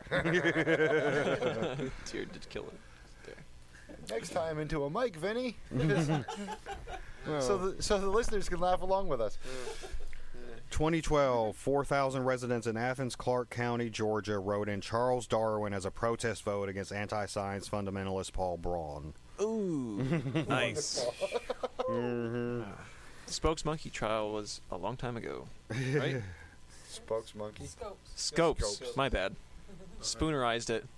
dare. Tear did kill it. Next time into a mic, Vinny. so, the, so the listeners can laugh along with us. twenty twelve, four thousand residents in Athens, Clark County, Georgia, wrote in Charles Darwin as a protest vote against anti-science fundamentalist Paul Braun. Ooh, nice. Mm-hmm. Spokes Monkey trial was a long time ago, right? Spokes monkey. Scopes. Scopes. Scopes. My bad. Spoonerized it.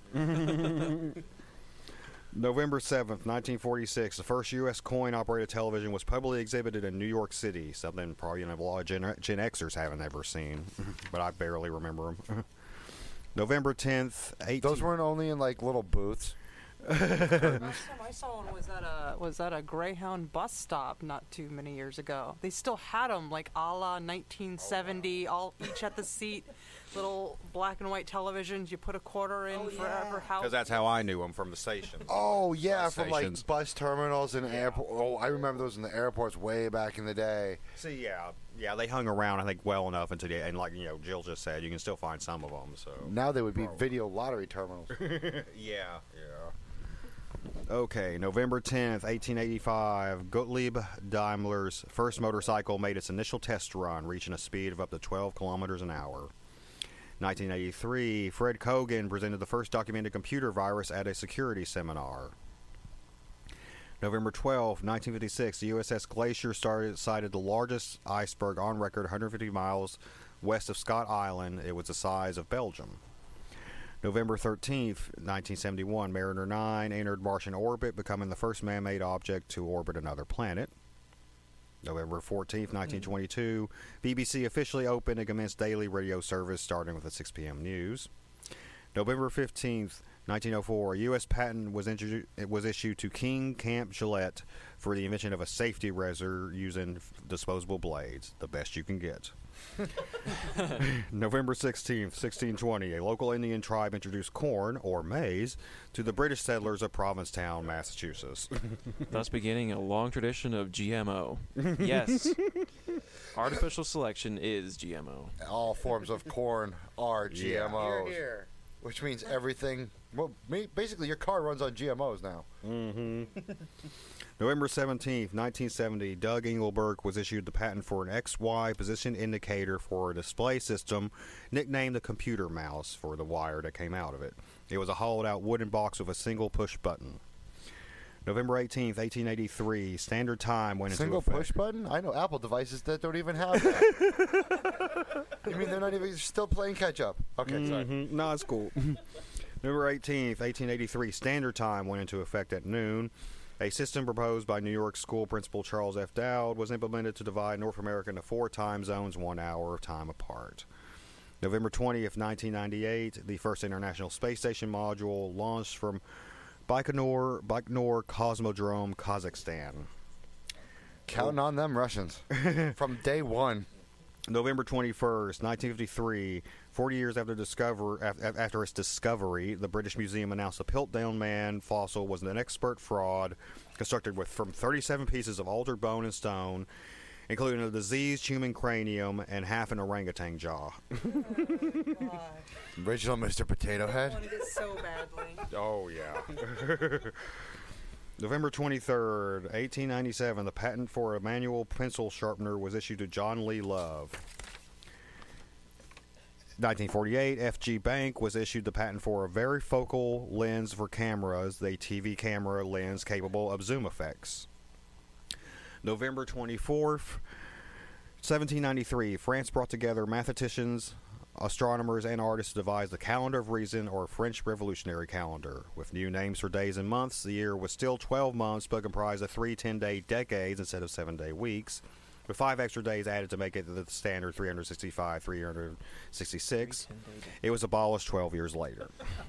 November seventh, nineteen forty-six, the first U S coin-operated television was publicly exhibited in New York City, something probably you know, a lot of Gen, Gen Xers haven't ever seen, but I barely remember them. November tenth, eighteen... Those weren't only in like little booths. Last time I saw one was at a was at a Greyhound bus stop not too many years ago. They still had them like a la nineteen seventy, all each at the seat, little black and white televisions. You put a quarter in for every house. Because that's how I knew them, from the station. Oh yeah, Bus from stations. like bus terminals and airport. Oh, I remember those in the airports way back in the day. See, yeah, yeah, they hung around, I think, well enough until they, and like, you know, Jill just said, you can still find some of them, so. Now they would be video lottery terminals. yeah, yeah. Okay, November tenth, eighteen eighty-five, Gottlieb Daimler's first motorcycle made its initial test run, reaching a speed of up to twelve kilometers an hour. nineteen eighty-three, Fred Kogan presented the first documented computer virus at a security seminar. November twelfth, nineteen fifty-six, the U S S Glacier started, sighted the largest iceberg on record, one hundred fifty miles west of Scott Island. It was the size of Belgium. November thirteenth, nineteen seventy-one, Mariner nine entered Martian orbit, becoming the first man-made object to orbit another planet. November fourteenth, nineteen twenty-two, B B C officially opened and commenced daily radio service starting with the six p.m. news. November fifteenth, nineteen oh four, a U S patent was, introdu- it was issued to King Camp Gillette for the invention of a safety razor using f- disposable blades, the best you can get. November sixteenth, sixteen twenty, a local Indian tribe introduced corn, or maize, to the British settlers of Provincetown, Massachusetts. Thus beginning a long tradition of G M O. Yes. Artificial selection is G M O. All forms of corn are G M Os. Here, here. Which means everything. Well, ma- basically, your car runs on G M Os now. Mm-hmm. November seventeenth, nineteen seventy, Doug Engelberg was issued the patent for an X Y position indicator for a display system, nicknamed the computer mouse for the wire that came out of it. It was a hollowed-out wooden box with a single push button. November eighteenth, eighteen eighty-three, Standard Time went into Single effect. push button? I know Apple devices that don't even have that. You mean they're not even still playing catch-up? Okay, sorry. Mm-hmm. No, it's cool. November eighteenth, eighteen eighty-three, Standard Time went into effect at noon. A system proposed by New York school principal Charles F. Dowd was implemented to divide North America into four time zones, one hour of time apart. November twentieth, nineteen ninety-eight, the first International Space Station module launched from Baikonur, Baikonur Cosmodrome, Kazakhstan. Counting on them Russians from day one. November twenty-first, nineteen fifty-three, forty years after discover af- after its discovery, the British Museum announced the Piltdown Man fossil was an expert fraud constructed with from thirty-seven pieces of altered bone and stone, including a diseased human cranium and half an orangutan jaw. Original Mister Potato Head. I wanted it so badly. Oh, yeah. November twenty-third, eighteen ninety-seven, the patent for a manual pencil sharpener was issued to John Lee Love. nineteen forty-eight, F G Bank was issued the patent for a varifocal lens for cameras, the T V camera lens capable of zoom effects. November twenty-fourth, seventeen ninety-three, France brought together mathematicians, astronomers, and artists to devise the Calendar of Reason, or French Revolutionary Calendar. With new names for days and months, the year was still twelve months, but comprised of three ten-day decades instead of seven-day weeks, with five extra days added to make it the standard three hundred sixty-five, three hundred sixty-six. It was abolished twelve years later.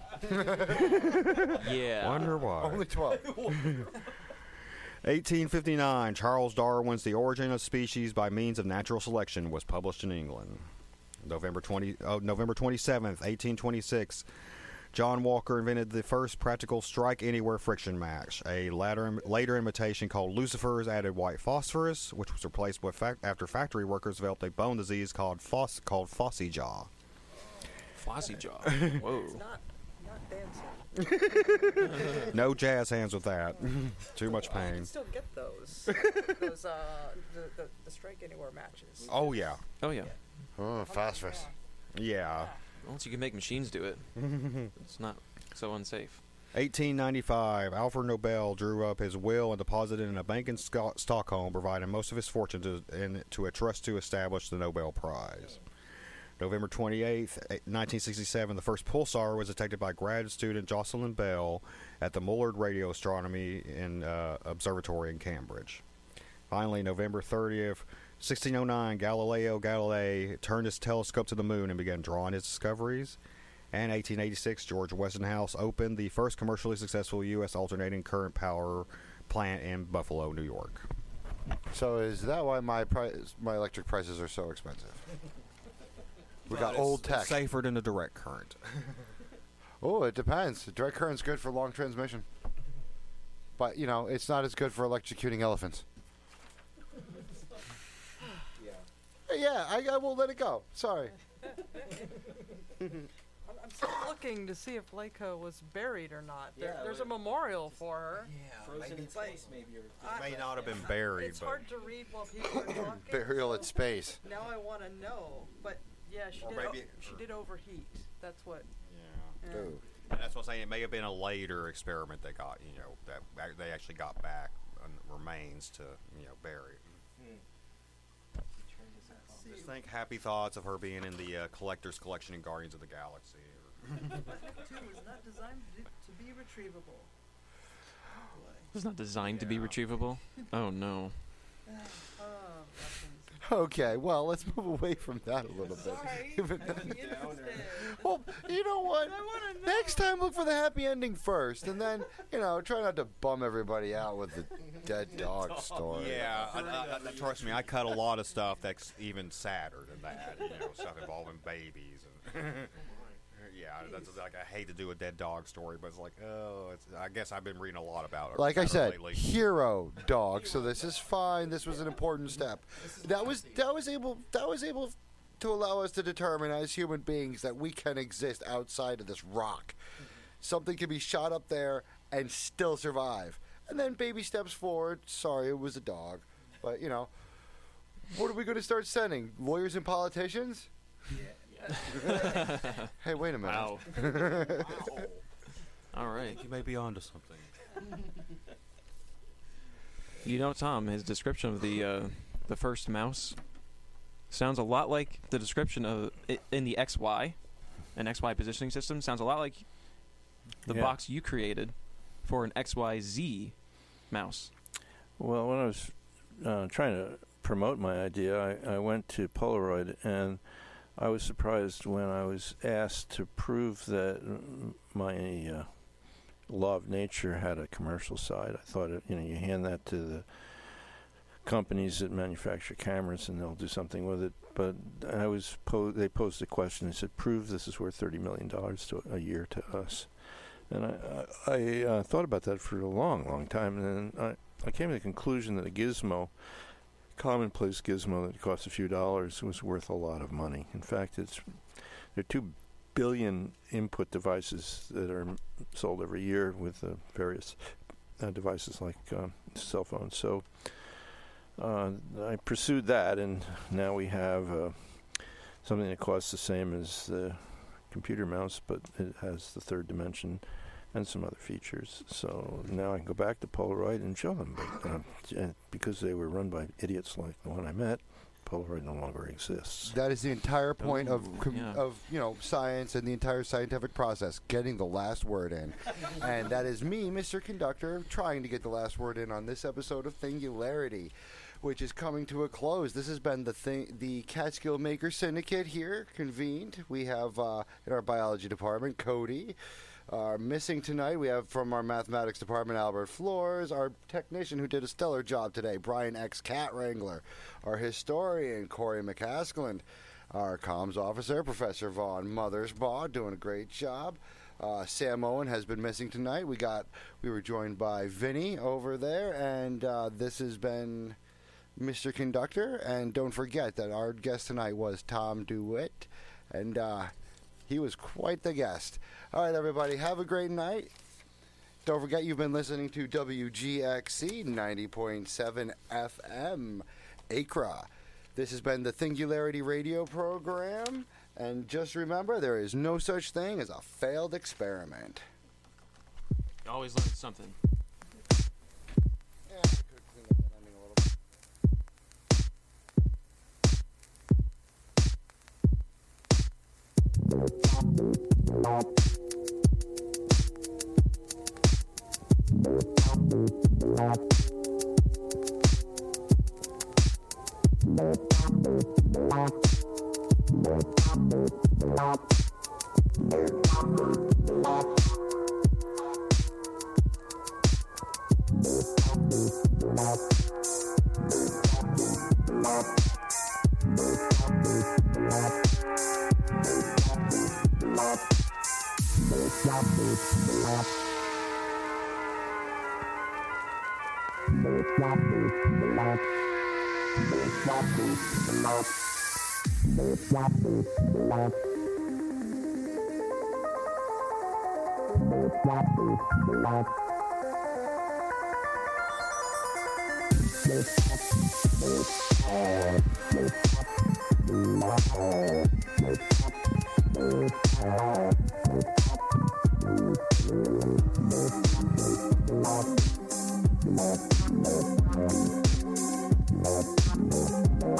Yeah. Wonder why. Only twelve. eighteen fifty-nine, Charles Darwin's The Origin of Species by Means of Natural Selection was published in England. November twentieth, oh, November twenty-seventh, eighteen twenty-six, John Walker invented the first practical strike anywhere friction match. A later, later imitation called Lucifer's added white phosphorus, which was replaced with fac- after factory workers developed a bone disease called fos- called Fossy Jaw. Fossy Jaw. Whoa. It's not, not dancing. No jazz hands with that. Too much You pain. can still get those. those, uh, the, the, the Strike Anywhere matches. Oh, yeah. Oh, yeah. Oh, phosphorus. Yeah. Once you can make machines do it, it's not so unsafe. eighteen ninety-five, Alfred Nobel drew up his will and deposited in a bank in Sco- Stockholm, providing most of his fortune to, in, to a trust to establish the Nobel Prize. November twenty-eighth, nineteen sixty-seven, the first pulsar was detected by grad student Jocelyn Bell at the Mullard Radio Astronomy in, uh, Observatory in Cambridge. Finally, November thirtieth, sixteen oh nine, Galileo Galilei turned his telescope to the moon and began drawing his discoveries. And eighteen eighty-six, George Westinghouse opened the first commercially successful U S alternating current power plant in Buffalo, New York. So is that why my price, my electric prices are so expensive? We got old tech. Safer than the direct current. Oh, it depends. Direct current's good for long transmission. But, you know, it's not as good for electrocuting elephants. Yeah, I, I will let it go. Sorry. I'm, I'm still looking to see if Leiko was buried or not. There, Yeah, there's like- a memorial for her. Yeah, Frozen maybe in space, maybe. Or I- may not have been buried, It's but hard to read while people are talking. Burial at space. Now I want to know, but yeah, she Or did. maybe- o- she did overheat. That's what. Yeah. Yeah. Ooh. And that's what I'm saying. It may have been a later experiment they got, you know, that that they actually got back um, remains to, you know, bury. Just think happy thoughts of her being in the uh, collector's collection in Guardians of the Galaxy. Or Two was not designed to be retrievable. It's not designed to be retrievable. Oh no. Okay, well, let's move away from that a little bit. Sorry. Well, you know what? Next time, look for the happy ending first, and then, you know, try not to bum everybody out with the dead dog story. Yeah, I, I, I, trust me, I cut a lot of stuff that's even sadder than that. You know, stuff involving babies. And yeah, that's like I hate to do a dead dog story, but it's like, oh, it's, I guess I've been reading a lot about it. Like I said, lately. hero dog. So this is fine. This was an important step. That was that was able that was able to allow us to determine as human beings that we can exist outside of this rock. Something can be shot up there and still survive. And then baby steps forward. Sorry, it was a dog, but you know, what are we going to start sending? Lawyers and politicians? Hey, wait a minute. Wow. All right. You may be onto something. You know, Tom, his description of the uh, the first mouse sounds a lot like the description of it in the X Y, an X Y positioning system. Sounds a lot like the Yeah. box you created for an X Y Z mouse. Well, when I was uh, trying to promote my idea, I, I went to Polaroid, and I was surprised when I was asked to prove that mm, my uh, Law of Nature had a commercial side. I thought, it, you know, you hand that to the companies that manufacture cameras, and they'll do something with it. But I was po- they posed a question. They said, "Prove this is worth thirty million dollars to a year to us." And I, I, I uh, thought about that for a long, long time, and then I, I came to the conclusion that a gizmo, commonplace gizmo that costs a few dollars, was worth a lot of money. In fact, it's there are two billion input devices that are m- sold every year with uh, various uh, devices like uh, cell phones. So uh, I pursued that, and now we have uh, something that costs the same as the computer mouse, but it has the third dimension and some other features. So now I can go back to Polaroid and show them. But uh, j- because they were run by idiots like the one I met, Polaroid no longer exists. That is the entire point of Ooh, com- yeah. of you know science and the entire scientific process, getting the last word in, and that is me, Mister Conductor, trying to get the last word in on this episode of Thingularity, which is coming to a close. This has been the thing, the Catskill Maker Syndicate here convened. We have uh, in our biology department Cody. Uh, missing tonight, we have from our mathematics department Albert Flores, our technician who did a stellar job today, Brian X. Cat Wrangler, our historian Corey McCaskill, our comms officer Professor Vaughn Mothersbaugh, doing a great job. Uh, Sam Owen has been missing tonight. We got we were joined by Vinny over there, and uh, this has been Mister Conductor. And don't forget that our guest tonight was Tom DeWitt, and uh, he was quite the guest. All right, everybody, have a great night. Don't forget you've been listening to W G X C ninety point seven F M, Acra. This has been the Thingularity radio program, and just remember, there is no such thing as a failed experiment. Always learn something. Yeah, I could clean up that ending a little bit. Thank you.